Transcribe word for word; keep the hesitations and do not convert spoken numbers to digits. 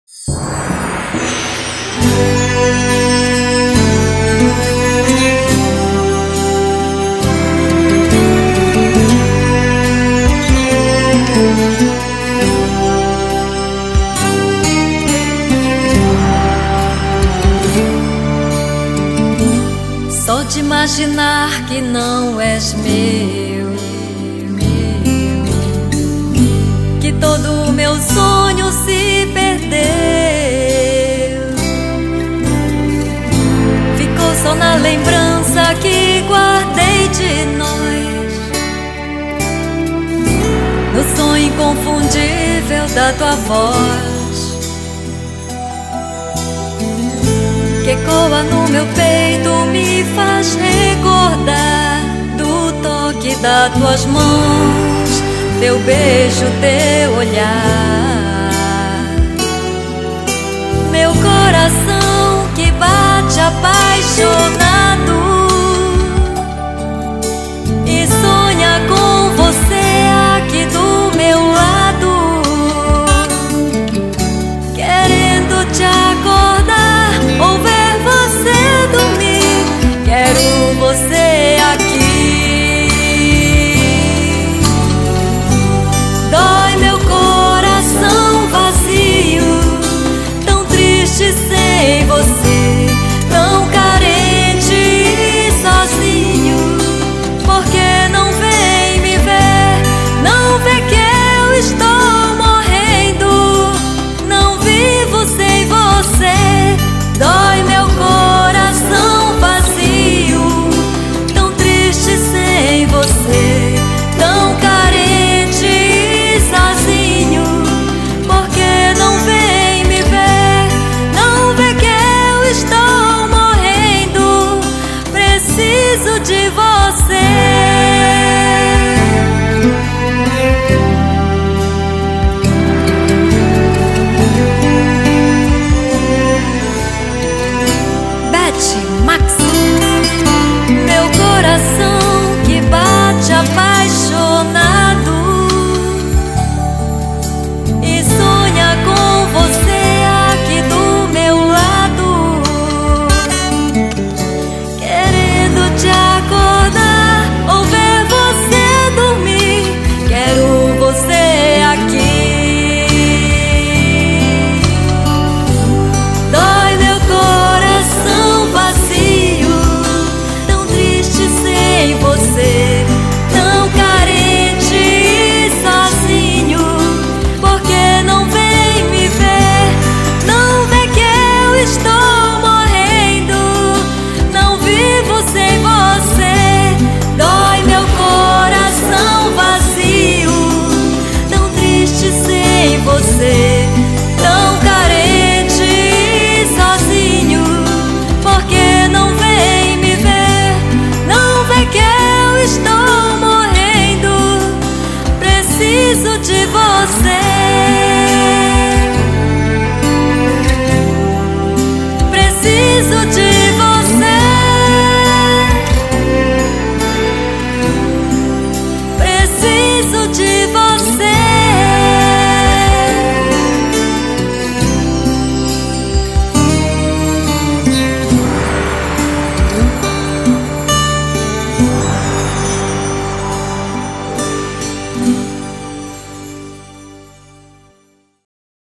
Só de imaginar que não és meu, que todo o meu sonho se perdeu, ficou só na lembrança que guardei de nós, no sonho inconfundível da tua voz, que ecoa no meu peito, me faz recordar do toque das tuas mãos, teu beijo, teu olhar. Meu coração que bate a paz